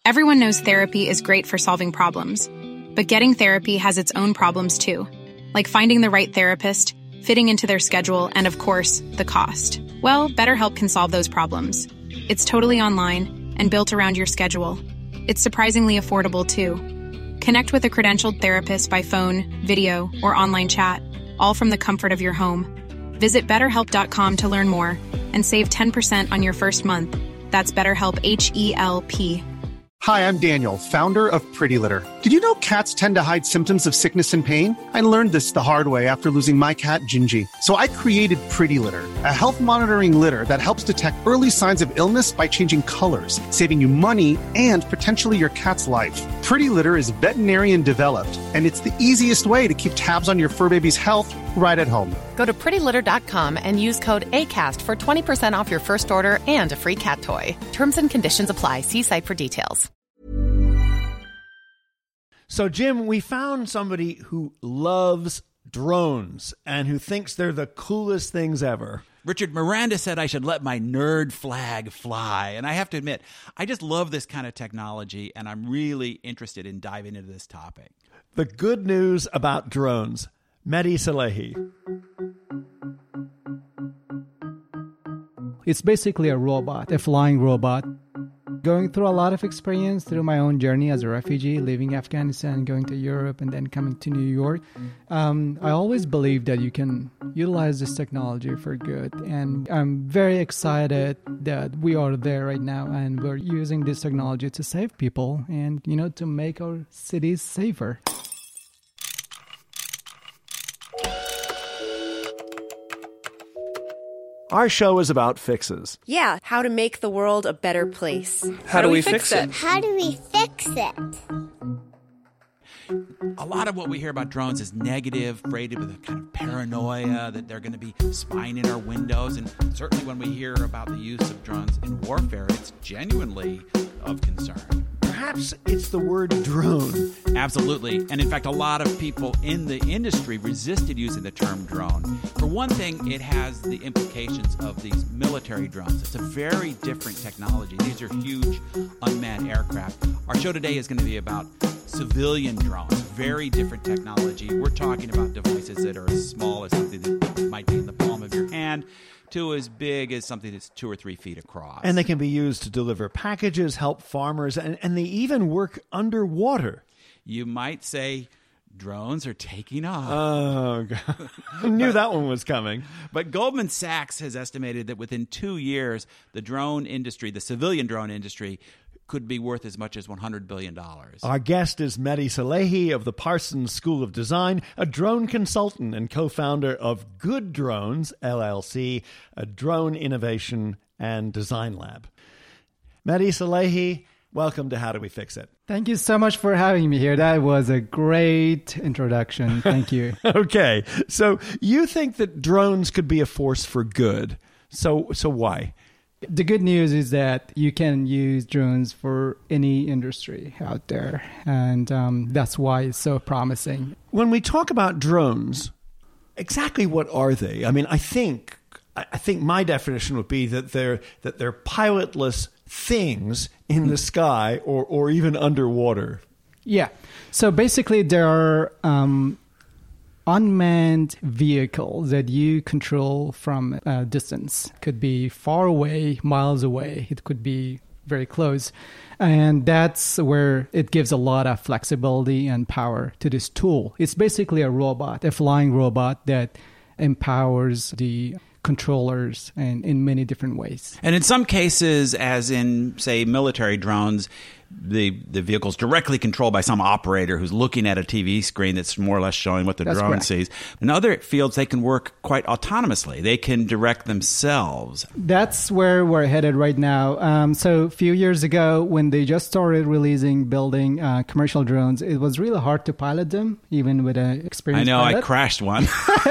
Everyone knows therapy is great for solving problems, but getting therapy has its own problems too, like finding the right therapist, fitting into their schedule, and of course, the cost. Well, BetterHelp can solve those problems. It's totally online and built around your schedule. It's surprisingly affordable too. Connect with a credentialed therapist by phone, video, or online chat, all from the comfort of your home. Visit BetterHelp.com to learn more and save 10% on your first month. That's BetterHelp, H-E-L-P. Hi, I'm Daniel, founder of Pretty Litter. Did you know cats tend to hide symptoms of sickness and pain? I learned this the hard way after losing my cat, Gingy. So I created Pretty Litter, a health monitoring litter that helps detect early signs of illness by changing colors, saving you money and potentially your cat's life. Pretty Litter is veterinarian developed, and it's the easiest way to keep tabs on your fur baby's health right at home. Go to prettylitter.com and use code ACAST for 20% off your first order and a free cat toy. Terms and conditions apply. See site for details. So, Jim, we found somebody who loves drones and who thinks they're the coolest things ever. Richard, Miranda said I should let my nerd flag fly. And I have to admit, I just love this kind of technology, and I'm really interested in diving into this topic. The good news about drones. Mehdi Salehi. It's basically a robot, a flying robot. Going through a lot of experience through my own journey as a refugee, leaving Afghanistan, going to Europe, and then coming to New York. I always believed that you can utilize this technology for good. And I'm very excited that we are there right now and we're using this technology to save people and, to make our cities safer. Our show is about fixes. Yeah, how to make the world a better place. How do we fix it? How do we fix it? A lot of what we hear about drones is negative, freighted with a kind of paranoia that they're going to be spying in our windows. And certainly when we hear about the use of drones in warfare, it's genuinely of concern. Perhaps it's the word drone. Absolutely. And in fact, a lot of people in the industry resisted using the term drone. For one thing, it has the implications of these military drones. It's a very different technology. These are huge unmanned aircraft. Our show today is going to be about civilian drones, very different technology. We're talking about devices that are as small as something that might be in the palm of your hand to as big as something that's 2 or 3 feet across. And they can be used to deliver packages, help farmers, and they even work underwater. You might say drones are taking off. Oh, God. I knew that one was coming. But Goldman Sachs has estimated that within 2 years, the drone industry, the civilian drone industry, could be worth as much as $100 billion. Our guest is Mehdi Salehi of the Parsons School of Design, a drone consultant and co-founder of Good Drones, LLC, a drone innovation and design lab. Mehdi Salehi, welcome to How Do We Fix It? Thank you so much for having me here. That was a great introduction. Thank you. Okay, so you think that drones could be a force for good. So why? The good news is that you can use drones for any industry out there, and that's why it's so promising. When we talk about drones, exactly what are they? I mean, I think my definition would be that they're pilotless things in the sky or even underwater. Yeah. So basically, there are unmanned vehicles that you control from a distance. Could be far away, miles away. It could be very close. And that's where it gives a lot of flexibility and power to this tool. It's basically a robot, a flying robot that empowers the controllers and in many different ways. And in some cases, as in, say, military drones, the vehicle's directly controlled by some operator who's looking at a TV screen that's more or less showing what the drone correct. sees. In other fields, they can work quite autonomously. They can direct themselves. That's where we're headed right now. So a few years ago, when they just started building commercial drones, it was really hard to pilot them, even with an experienced pilot. I crashed one.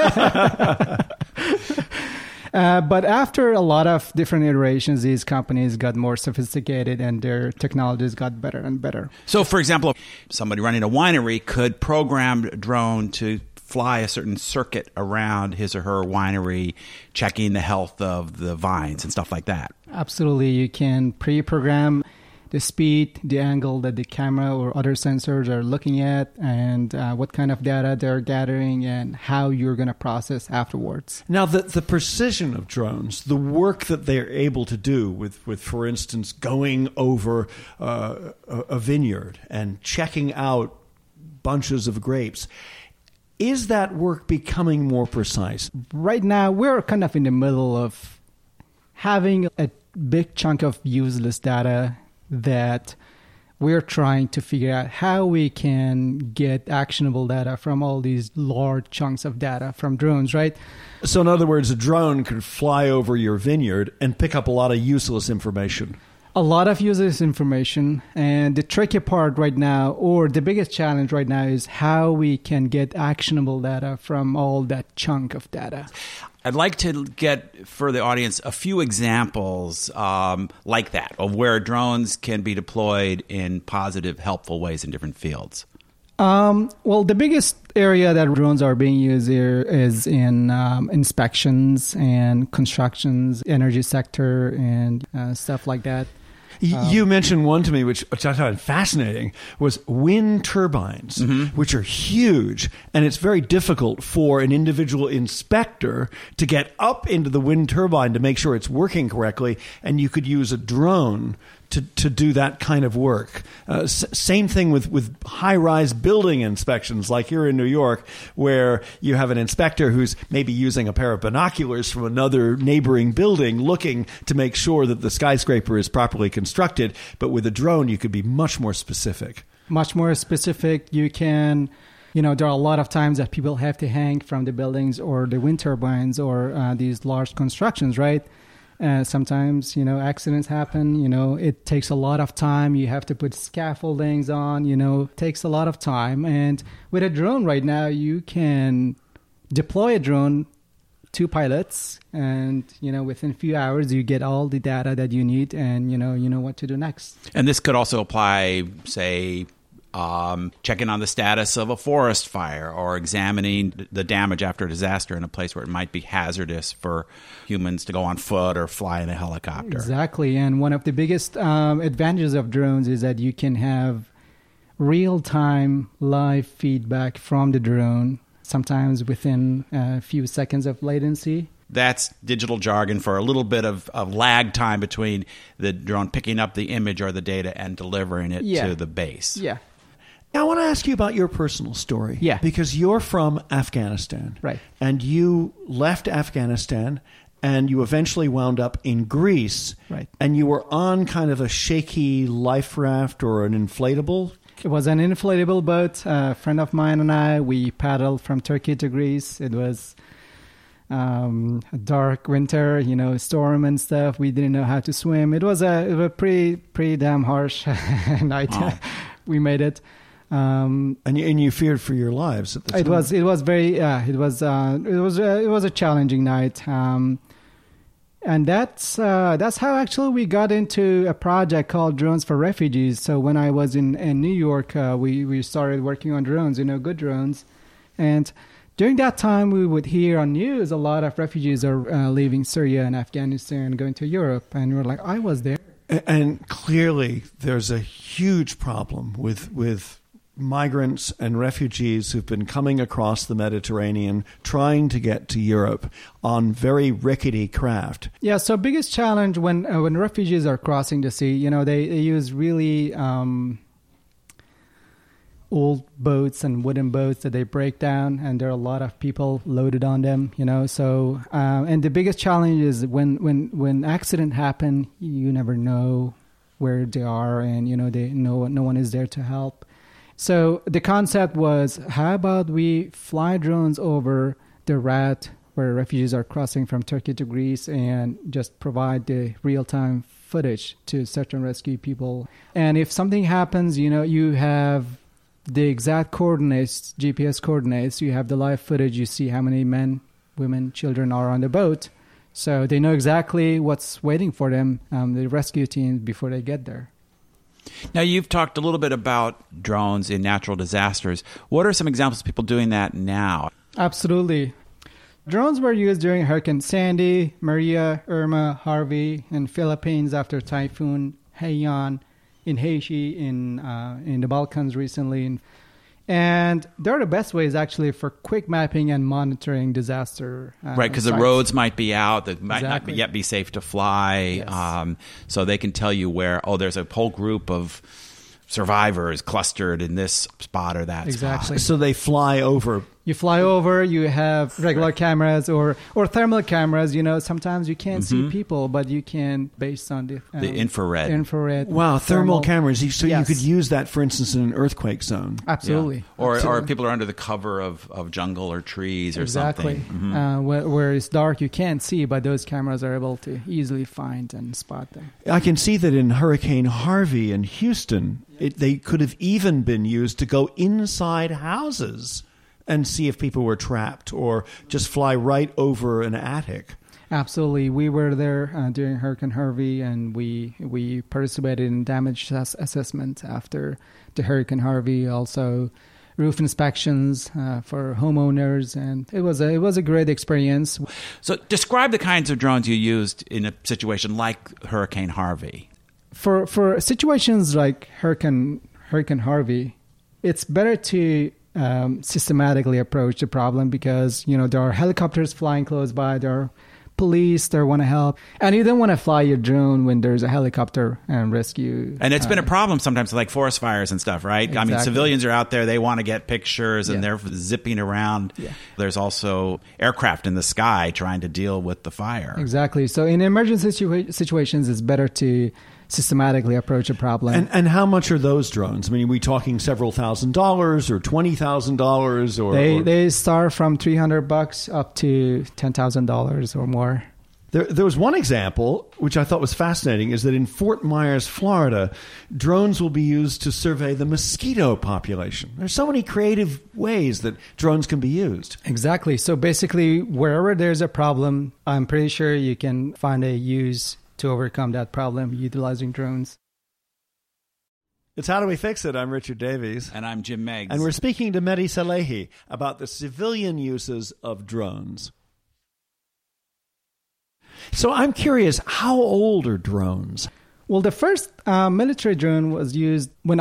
But after a lot of different iterations, these companies got more sophisticated and their technologies got better and better. So, for example, somebody running a winery could program a drone to fly a certain circuit around his or her winery, checking the health of the vines and stuff like that. Absolutely. You can pre-program the speed, the angle that the camera or other sensors are looking at, and what kind of data they're gathering and how you're going to process afterwards. Now, the precision of drones, the work that they're able to do with for instance, going over a vineyard and checking out bunches of grapes, is that work becoming more precise? Right now, we're kind of in the middle of having a big chunk of useless data that we're trying to figure out how we can get actionable data from all these large chunks of data from drones, right? So in other words, a drone could fly over your vineyard and pick up a lot of useless information. A lot of useless information. And the tricky part right now, or the biggest challenge right now, is how we can get actionable data from all that chunk of data. I'd like to get for the audience a few examples like that of where drones can be deployed in positive, helpful ways in different fields. Well, the biggest area that drones are being used here is in inspections and constructions, energy sector, and stuff like that. You mentioned one to me, which I found fascinating, was wind turbines, which are huge. And it's very difficult for an individual inspector to get up into the wind turbine to make sure it's working correctly. And you could use a drone to do that kind of work. Same thing with high-rise building inspections, like here in New York, where you have an inspector who's maybe using a pair of binoculars from another neighboring building looking to make sure that the skyscraper is properly constructed. But with a drone, you could be much more specific. Much more specific. You can... there are a lot of times that people have to hang from the buildings or the wind turbines or these large constructions, right? Sometimes, accidents happen. It takes a lot of time. You have to put scaffoldings on, it takes a lot of time. And with a drone right now, you can deploy a drone, 2 pilots, and, within a few hours, you get all the data that you need and, you know what to do next. And this could also apply, say, checking on the status of a forest fire or examining the damage after a disaster in a place where it might be hazardous for humans to go on foot or fly in a helicopter. Exactly. And one of the biggest advantages of drones is that you can have real-time live feedback from the drone, sometimes within a few seconds of latency. That's digital jargon for a little bit of lag time between the drone picking up the image or the data and delivering it to the base. Yeah. I want to ask you about your personal story. Yeah. Because you're from Afghanistan. Right. And you left Afghanistan and you eventually wound up in Greece. Right. And you were on kind of a shaky life raft or an inflatable. It was an inflatable boat. A friend of mine and I, we paddled from Turkey to Greece. It was a dark winter, storm and stuff. We didn't know how to swim. It was a pretty damn harsh night. Wow. We made it. And you feared for your lives at the time. It was a challenging night, and that's how actually we got into a project called Drones for Refugees. So when I was in New York, we started working on drones, good drones, and during that time we would hear on news a lot of refugees are leaving Syria and Afghanistan, going to Europe, and we're like, I was there. And clearly, there's a huge problem with migrants and refugees who've been coming across the Mediterranean trying to get to Europe on very rickety craft. Yeah, so biggest challenge when refugees are crossing the sea, they use really old boats and wooden boats that they break down, and there are a lot of people loaded on them, so and the biggest challenge is when accident happen, you never know where they are, and no one is there to help. So the concept was, how about we fly drones over the route where refugees are crossing from Turkey to Greece and just provide the real-time footage to search and rescue people. And if something happens, you have the exact coordinates, GPS coordinates, you have the live footage, you see how many men, women, children are on the boat. So they know exactly what's waiting for them, the rescue teams, before they get there. Now, you've talked a little bit about drones in natural disasters. What are some examples of people doing that now? Absolutely. Drones were used during Hurricane Sandy, Maria, Irma, Harvey, and Philippines after Typhoon Haiyan, in Haiti, in the Balkans recently. And they're the best ways, actually, for quick mapping and monitoring disaster. Right, because the roads might be out, that might not Exactly. yet be safe to fly. Yes. So they can tell you where, there's a whole group of survivors clustered in this spot or that Exactly. spot. So they fly over. You fly over, you have regular cameras or thermal cameras. Sometimes you can't see people, but you can based on the infrared. Wow, thermal cameras. So Yes. you could use that, for instance, in an earthquake zone. Absolutely. Yeah. Or Absolutely. people are under the cover of jungle or trees or Exactly. something. Where it's dark, you can't see, but those cameras are able to easily find and spot them. I can see that in Hurricane Harvey in Houston, they could have even been used to go inside houses and see if people were trapped, or just fly right over an attic. Absolutely. We were there during Hurricane Harvey, and we participated in damage assessment after the Hurricane Harvey, also roof inspections for homeowners, and it was a great experience. So describe the kinds of drones you used in a situation like Hurricane Harvey. For situations like Hurricane Harvey, it's better to systematically approach the problem, because there are helicopters flying close by, there are police that want to help, and you don't want to fly your drone when there's a helicopter and rescue. And it's been a problem sometimes, like forest fires and stuff, right? I mean, Exactly. civilians are out there, they want to get pictures, and they're zipping around. Yeah. There's also aircraft in the sky trying to deal with the fire. Exactly. So in emergency situations, it's better to systematically approach a problem. And how much are those drones? I mean, are we talking several $1,000s or $20,000 or They start from $300 up to $10,000 or more. There was one example, which I thought was fascinating, is that in Fort Myers, Florida, drones will be used to survey the mosquito population. There's so many creative ways that drones can be used. Exactly. So basically, wherever there's a problem, I'm pretty sure you can find a use to overcome that problem utilizing drones. It's How Do We Fix It? I'm Richard Davies. And I'm Jim Meggs. And we're speaking to Mehdi Salehi about the civilian uses of drones. So I'm curious, how old are drones? Well, the first military drone was used when...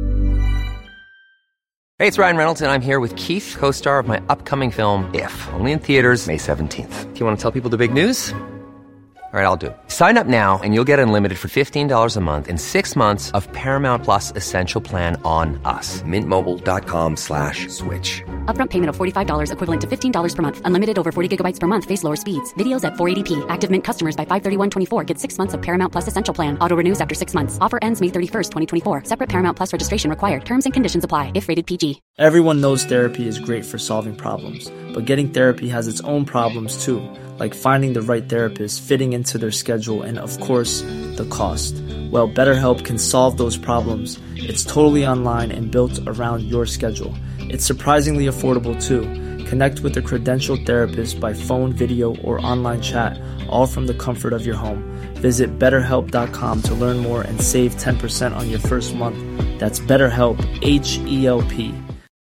Hey, it's Ryan Reynolds, and I'm here with Keith, co-star of my upcoming film, If, only in theaters May 17th. Do you want to tell people the big news? All right, I'll do it. Sign up now and you'll get unlimited for $15 a month and 6 months of Paramount Plus Essential Plan on us. MintMobile.com/switch. Upfront payment of $45 equivalent to $15 per month. Unlimited over 40 gigabytes per month. Face lower speeds. Videos at 480p. Active Mint customers by 531.24 get 6 months of Paramount Plus Essential Plan. Auto renews after 6 months. Offer ends May 31st, 2024. Separate Paramount Plus registration required. Terms and conditions apply if rated PG. Everyone knows therapy is great for solving problems, but getting therapy has its own problems too, like finding the right therapist, fitting into their schedule, and of course, the cost. Well, BetterHelp can solve those problems. It's totally online and built around your schedule. It's surprisingly affordable too. Connect with a credentialed therapist by phone, video, or online chat, all from the comfort of your home. Visit BetterHelp.com to learn more and save 10% on your first month. That's BetterHelp, H-E-L-P.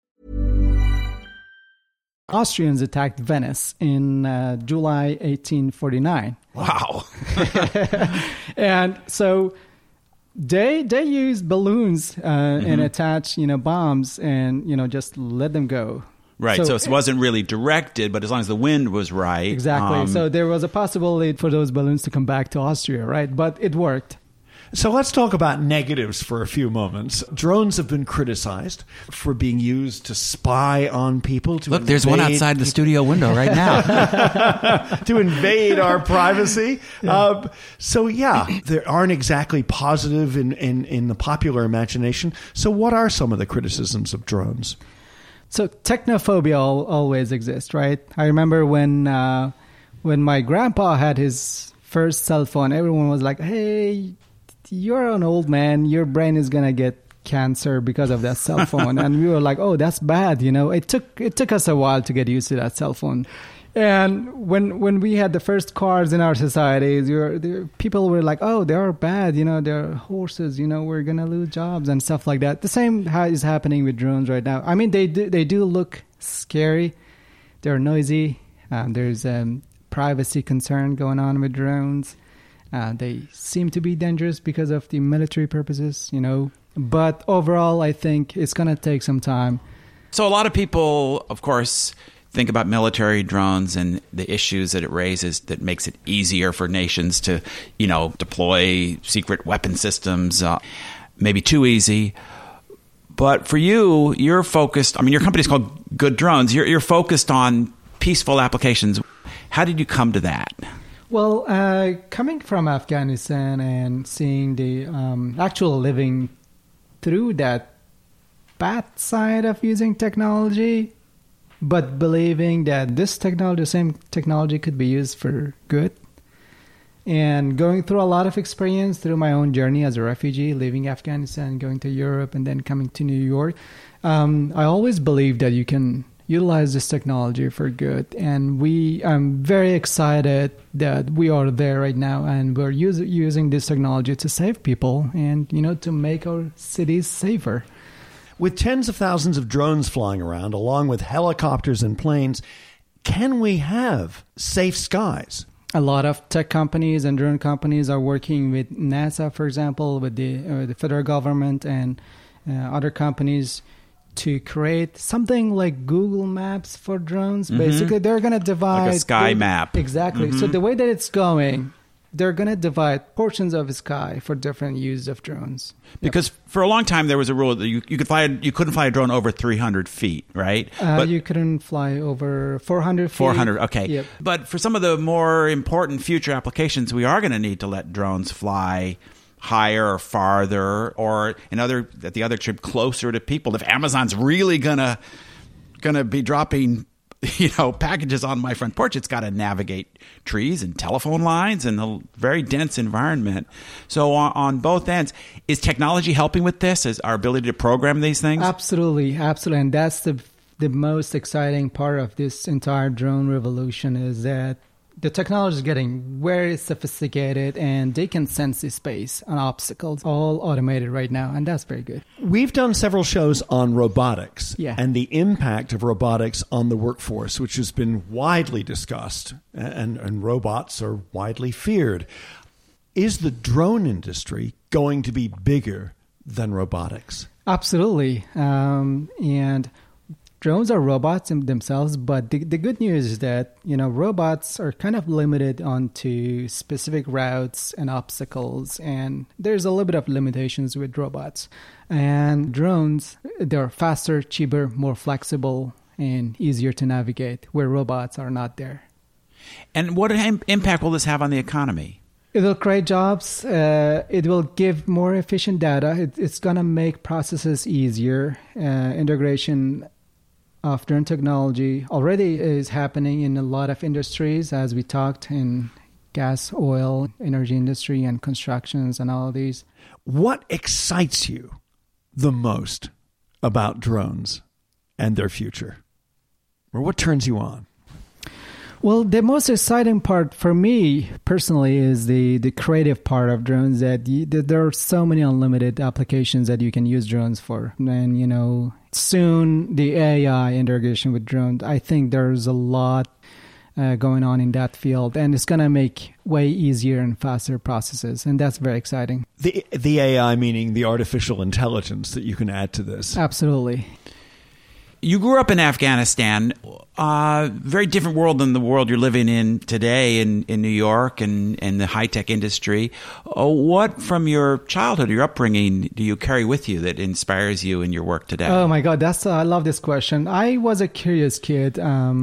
Austrians attacked Venice in July 1849. Wow. And so they used balloons and attach bombs and just let them go. Right, so it wasn't really directed, but as long as the wind was right. Exactly. So there was a possibility for those balloons to come back to Austria, right? But it worked. So let's talk about negatives for a few moments. Drones have been criticized for being used to spy on people. Look, there's one outside the studio window right now. To invade our privacy. There aren't exactly positive in the popular imagination. So what are some of the criticisms of drones? So technophobia always exists, right? I remember when my grandpa had his first cell phone, everyone was like, hey, you're an old man, your brain is going to get cancer because of that cell phone. And we were like, oh, that's bad. It took us a while to get used to that cell phone. And when we had the first cars in our societies, people were like, oh, they are bad. They're horses, we're going to lose jobs and stuff like that. The same is happening with drones right now. I mean, they do look scary. They're noisy. There's privacy concern going on with drones. They seem to be dangerous because of the military purposes, But overall, I think it's going to take some time. So a lot of people, of course, think about military drones and the issues that it raises that makes it easier for nations to, deploy secret weapon systems, maybe too easy. But for you, you're focused, your company's called Good Drones. You're focused on peaceful applications. How did you come to that? Well, coming from Afghanistan and seeing the actual living through that bad side of using technology, but believing that this technology, the same technology, could be used for good. And going through a lot of experience through my own journey as a refugee, leaving Afghanistan, going to Europe, and then coming to New York, I always believed that you can utilize this technology for good. And I'm very excited that we are there right now, and we're using this technology to save people and, to make our cities safer. With tens of thousands of drones flying around, along with helicopters and planes, can we have safe skies? A lot of tech companies and drone companies are working with NASA, for example, with the federal government and other companies to create something like Google Maps for drones. Mm-hmm. Basically, they're going to divide... Like a sky map. Exactly. Mm-hmm. So the way that it's going, they're going to divide portions of the sky for different use of drones. Because for a long time, there was a rule that you couldn't fly a drone over 300 feet, right? But you couldn't fly over 400 feet. 400, okay. Yep. But for some of the more important future applications, we are going to need to let drones fly higher or farther, or at the other trip, closer to people. If Amazon's really gonna be dropping packages on my front porch, it's got to navigate trees and telephone lines and a very dense environment. So on both ends, is technology helping with this? Is our ability to program these things? Absolutely. And that's the most exciting part of this entire drone revolution, is that the technology is getting very sophisticated, and they can sense the space and obstacles, all automated right now, and that's very good. We've done several shows on robotics and the impact of robotics on the workforce, which has been widely discussed, and robots are widely feared. Is the drone industry going to be bigger than robotics? Absolutely. And drones are robots in themselves, but the good news is that, robots are kind of limited onto specific routes and obstacles, and there's a little bit of limitations with robots. And drones, they're faster, cheaper, more flexible, and easier to navigate, where robots are not there. And what impact will this have on the economy? It will create jobs. It will give more efficient data. It's going to make processes easier. Integration of drone technology already is happening in a lot of industries, as we talked, in gas, oil, energy industry, and constructions, and all of these. What excites you the most about drones and their future? Or what turns you on? Well, the most exciting part for me personally is the creative part of drones, that there are so many unlimited applications that you can use drones for. And, soon the AI integration with drones, I think there's a lot going on in that field, and it's going to make way easier and faster processes, and that's very exciting. The AI meaning the artificial intelligence that you can add to this. Absolutely. You grew up in Afghanistan, very different world than the world you're living in today in New York and the high-tech industry. What from your childhood, your upbringing, do you carry with you that inspires you in your work today? Oh my God, I love this question. I was a curious kid.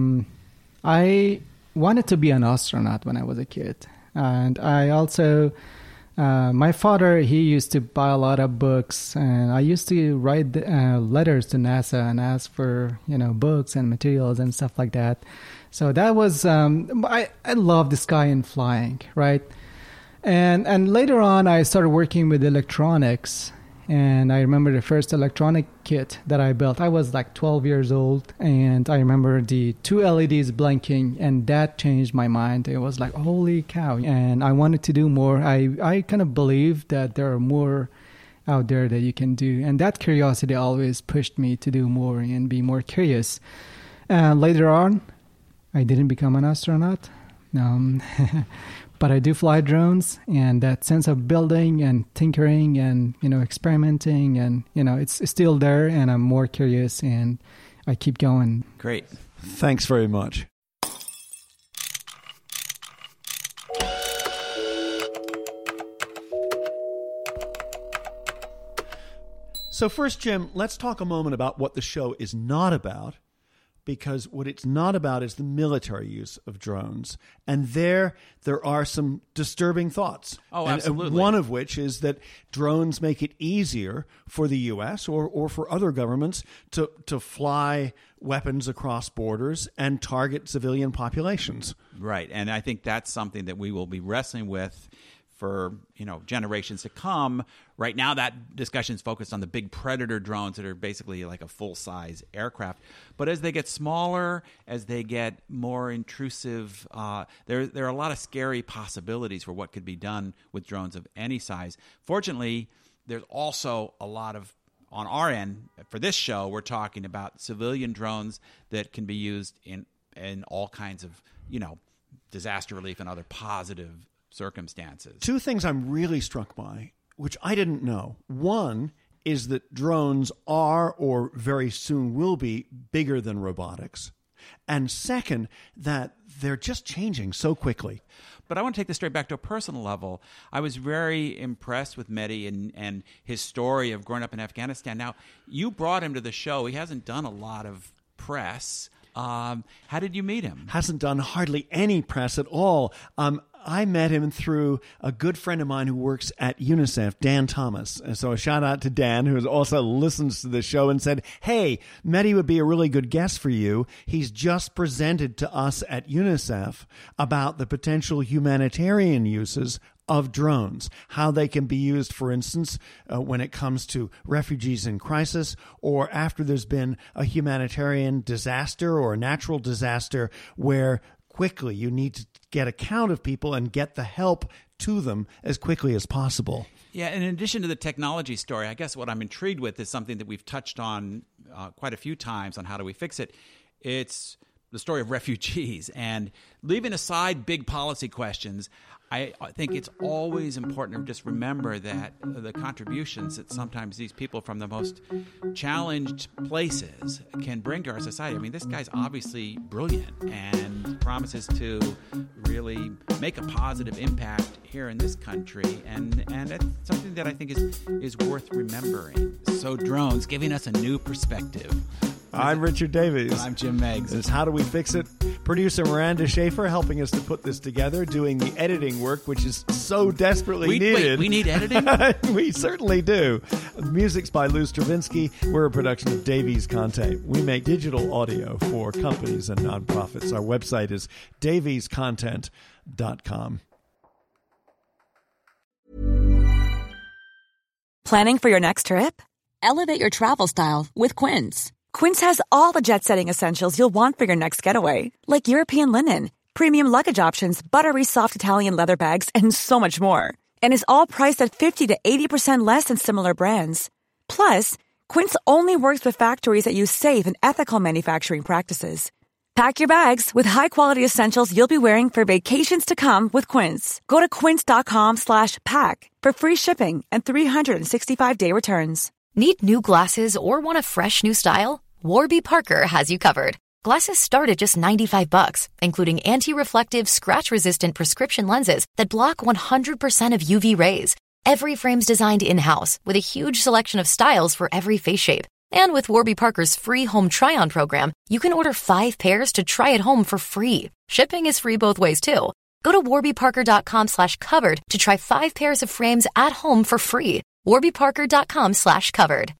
I wanted to be an astronaut when I was a kid. And I also... my father, he used to buy a lot of books, and I used to write letters to NASA and ask for, books and materials and stuff like that. So that was, I love the sky and flying, right? And later on, I started working with electronics, and I remember the first electronic kit that I built. I was like 12 years old, and I remember the 2 LEDs blinking, and that changed my mind. It was like, holy cow. And I wanted to do more. I kind of believe that there are more out there that you can do. And that curiosity always pushed me to do more and be more curious. Later on, I didn't become an astronaut. But I do fly drones, and that sense of building and tinkering and, experimenting and, it's still there, and I'm more curious and I keep going. Great. Thanks very much. So first, Jim, let's talk a moment about what the show is not about, because what it's not about is the military use of drones. And there are some disturbing thoughts. Oh, absolutely. And one of which is that drones make it easier for the U.S. or for other governments to fly weapons across borders and target civilian populations. Right. And I think that's something that we will be wrestling with for generations to come. Right now, that discussion is focused on the big Predator drones that are basically like a full-size aircraft. But as they get smaller, as they get more intrusive, there are a lot of scary possibilities for what could be done with drones of any size. Fortunately, there's also a lot of, on our end, for this show, we're talking about civilian drones that can be used in all kinds of, disaster relief and other positive circumstances. Two things I'm really struck by, which I didn't know. One is that drones are, or very soon will be, bigger than robotics. And second, that they're just changing so quickly. But I want to take this straight back to a personal level. I was very impressed with Mehdi and his story of growing up in Afghanistan. Now, you brought him to the show. He hasn't done a lot of press. How did you meet him? Hasn't done hardly any press at all. I met him through a good friend of mine who works at UNICEF, Dan Thomas. And so a shout out to Dan, who also listens to the show, and said, hey, Mehdi would be a really good guest for you. He's just presented to us at UNICEF about the potential humanitarian uses of drones, how they can be used, for instance, when it comes to refugees in crisis, or after there's been a humanitarian disaster or a natural disaster where quickly you need to get a count of people and get the help to them as quickly as possible. Yeah, and in addition to the technology story, I guess what I'm intrigued with is something that we've touched on quite a few times on How Do We Fix It. It's the story of refugees. And leaving aside big policy questions, I think it's always important to just remember that the contributions that sometimes these people from the most challenged places can bring to our society. I mean, this guy's obviously brilliant and promises to really make a positive impact here in this country, and it's something that I think is worth remembering. So drones, giving us a new perspective. I'm Richard Davies. And I'm Jim Meigs. This is How Do We Fix It? Producer Miranda Schaefer helping us to put this together, doing the editing work, which is so desperately needed. Wait, we need editing? We certainly do. The music's by Lou Stravinsky. We're a production of Davies Content. We make digital audio for companies and nonprofits. Our website is daviescontent.com. Planning for your next trip? Elevate your travel style with Quince. Quince has all the jet-setting essentials you'll want for your next getaway, like European linen, premium luggage options, buttery soft Italian leather bags, and so much more. And is all priced at 50 to 80% less than similar brands. Plus, Quince only works with factories that use safe and ethical manufacturing practices. Pack your bags with high-quality essentials you'll be wearing for vacations to come with Quince. Go to quince.com/pack for free shipping and 365-day returns. Need new glasses or want a fresh new style? Warby Parker has you covered. Glasses start at just $95, including anti-reflective, scratch-resistant prescription lenses that block 100% of UV rays. Every frame's designed in-house with a huge selection of styles for every face shape. And with Warby Parker's free home try-on program, you can order 5 pairs to try at home for free. Shipping is free both ways, too. Go to warbyparker.com/covered to try 5 pairs of frames at home for free. warbyparker.com/covered.